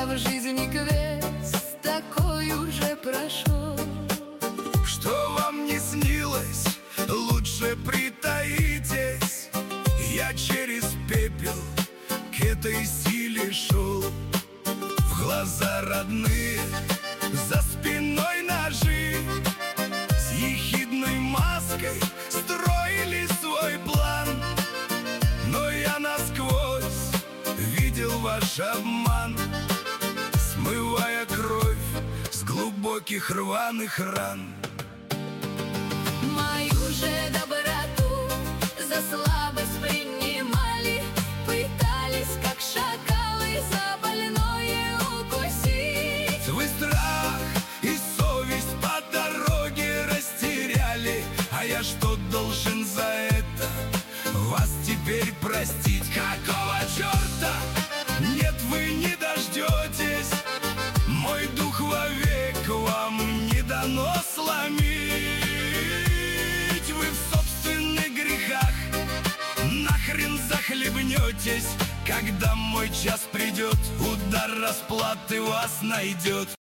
в жизни квест такой уже прошел. Что вам не снилось, лучше притаитесь. Я через пепел к этой силе шел. В глаза родные, за спиной ножи, с ехидной маской строили свой план. Но я насквозь видел ваш обман, смывая кровь с глубоких рваных ран. Мою же доброту за слабость принимали, пытались, как шакалы, за больное укусить. Вы страх и совесть по дороге растеряли, а я что должен за это вас теперь простить? Какого черта? Нет, вы не дождетесь, мой дух вовек вам не дано сломить. Вы в собственных грехах нахрен захлебнетесь, когда мой час придет, удар расплаты вас найдет.